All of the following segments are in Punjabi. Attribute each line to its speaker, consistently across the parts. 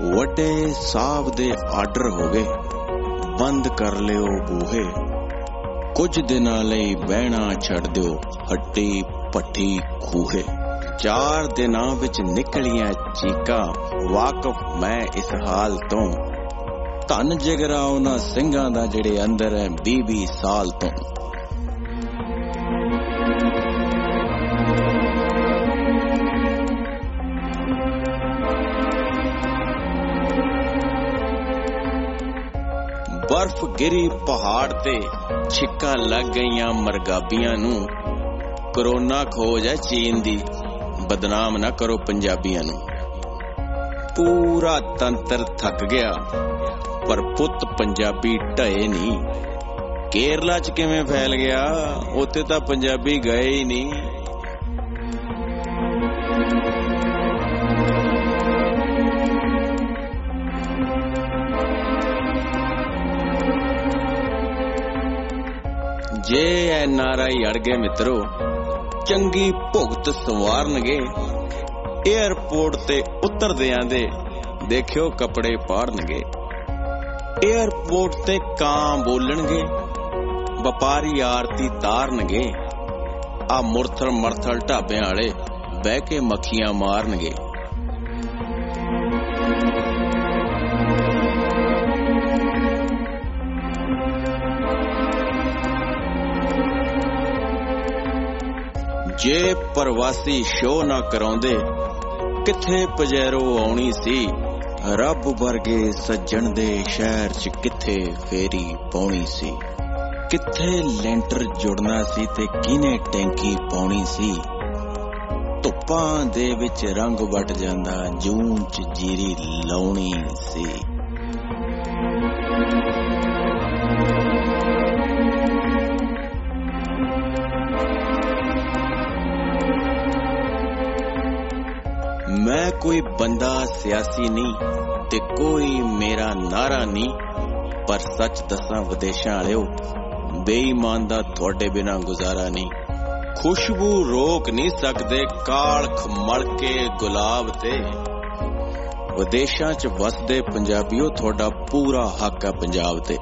Speaker 1: ਵੱਡੇ ਸਾਹਿਬ ਦੇ ਆਰਡਰ ਹੋ ਗਏ, ਬੰਦ ਕਰ ਲਿਓ ਬੂਹੇ, ਕੁਝ ਦਿਨਾਂ ਲਈ ਬਹਿਣਾ ਛੱਡ ਦਿਓ ਹੱਟੀ ਭੱਠੀ ਖੂਹੇ। 4 ਦਿਨਾਂ ਵਿੱਚ ਨਿਕਲੀਆਂ ਚੀਕਾਂ, ਵਾਕਫ ਮੈਂ ਇਸ ਹਾਲ ਤੋਂ, ਧੰਨ ਜਿਗਰਾ ਉਹਨਾਂ ਸਿੰਘਾਂ ਦਾ ਜਿਹੜੇ ਅੰਦਰ ਹੈ 20 ਸਾਲ ਤੋਂ। ਬਰਫ਼ ਗਿਰੀ ਪਹਾੜ ਤੇ, ਛਿੱਕਾਂ ਲੱਗ ਗਈਆਂ ਮਰਗਾਬੀਆਂ ਨੂੰ। ਕਰੋਨਾ ਖੋਜ ਹੈ ਚੀਨ ਦੀ, ਬਦਨਾਮ ਨਾ ਕਰੋ ਪੰਜਾਬੀਆਂ ਨੂੰ। ਪੂਰਾ ਤੰਤਰ ਥੱਕ ਗਿਆ ਪਰ ਪੁੱਤ ਪੰਜਾਬੀ ਢਏ ਨਹੀਂ। ਕੇਰਲਾ ਚ ਕਿਵੇਂ ਫੈਲ ਗਿਆ, ਉੱਥੇ ਤਾਂ ਪੰਜਾਬੀ ਗਏ ਹੀ ਨਹੀਂ। ਜੇ NRI ਅੜ ਗਏ ਮਿੱਤਰੋ, ਚੰਗੀ ਭੁਗਤ ਸਵਾਰਨਗੇ। ਏਅਰਪੋਰਟ ਤੇ ਉਤਰਦਿਆਂ ਦੇ ਦੇਖਿਓ ਕੱਪੜੇ ਪਾੜਨਗੇ। ਏਅਰਪੋਰਟ ਤੇ ਕਾਂ ਬੋਲਣਗੇ, ਵਪਾਰੀ ਆਰਤੀ ਤਾਰਨਗੇ। ਆ ਮੁਰਥਲ ਮਰਥਲ ਢਾਬਿਆਂ ਵਾਲੇ ਬਹਿ ਕੇ ਮੱਖੀਆਂ ਮਾਰਨਗੇ। ਜੇ ਪ੍ਰਵਾਸੀ ਸ਼ੋਅ ਨਾ ਕਰਾਉਂਦੇ, ਕਿੱਥੇ ਪਜੈਰੋ ਆਉਣੀ ਸੀ। ਰੱਬ ਵਰਗੇ ਸੱਜਣ ਦੇ ਸ਼ਹਿਰ ਚ ਕਿੱਥੇ ਫੇਰੀ ਪਾਉਣੀ ਸੀ। ਕਿੱਥੇ ਲੈਂਟਰ ਜੁੜਨਾ ਸੀ ਤੇ ਕਿਹਨੇ ਟੈਂਕੀ ਪਾਉਣੀ ਸੀ। ਧੁੱਪਾਂ ਦੇ ਵਿੱਚ ਰੰਗ ਵੱਟ ਜਾਂਦਾ, ਜੂਨ ਚ ਜੀਰੀ ਲਾਉਣੀ ਸੀ। ਮੈਂ ਕੋਈ ਬੰਦਾ ਸਿਆਸੀ ਨਹੀਂ ਤੇ ਕੋਈ ਮੇਰਾ ਨਾਰਾ ਨਹੀਂ, ਪਰ ਸੱਚ ਦੱਸਾਂ ਵਿਦੇਸ਼ਾਂ ਵਾਲਿਓ, ਬੇਈਮਾਨ ਦਾ ਤੁਹਾਡੇ ਬਿਨਾਂ ਗੁਜ਼ਾਰਾ ਨਹੀਂ। ਖੁਸ਼ਬੂ ਰੋਕ ਨਹੀਂ ਸਕਦੇ ਕਾਲਖ ਮਲ ਕੇ ਗੁਲਾਬ ਤੇ। ਵਿਦੇਸ਼ਾਂ 'ਚ ਵਸਦੇ ਪੰਜਾਬੀਓ, ਤੁਹਾਡਾ ਪੂਰਾ ਹੱਕ ਹੈ ਪੰਜਾਬ ਤੇ।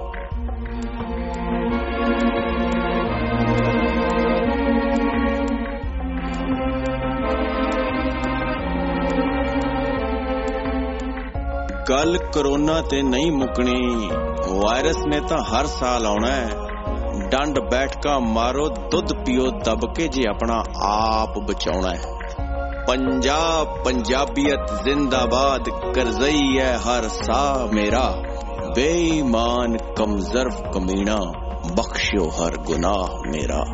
Speaker 1: ਗੱਲ ਕਰੋਨਾ ਤੇ ਨਹੀਂ ਮੁੱਕਣੀ, ਵਾਇਰਸ ਨੇ ਤਾਂ ਹਰ ਸਾਲ ਆਉਣਾ ਹੈ। ਡੰਡ ਬੈਠਕਾਂ ਮਾਰੋ, ਦੁੱਧ ਪੀਓ ਦੱਬ ਕੇ ਜੇ ਆਪਣਾ ਆਪ ਬਚਾਉਣਾ ਹੈ। ਪੰਜਾਬ ਪੰਜਾਬੀਅਤ ਜ਼ਿੰਦਾਬਾਦ, ਕਰਜ਼ਈ ਹੈ ਹਰ ਸਾਹ ਮੇਰਾ। ਬੇਈਮਾਨ ਕਮਜ਼ਰਫ ਕਮੀਣਾ, ਬਖਸ਼ਿਓ ਹਰ ਗੁਨਾਹ ਮੇਰਾ।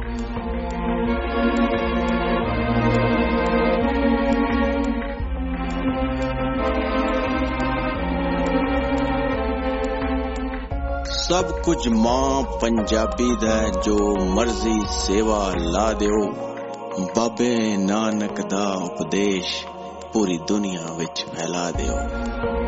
Speaker 1: ਸਭ ਕੁਝ ਮਾਂ ਪੰਜਾਬੀ ਦਾ, ਜੋ ਮਰਜ਼ੀ ਸੇਵਾ ਲਾ ਦਿਓ। ਬਾਬੇ ਨਾਨਕ ਦਾ ਉਪਦੇਸ਼ ਪੂਰੀ ਦੁਨੀਆ ਵਿੱਚ ਫੈਲਾ ਦਿਓ।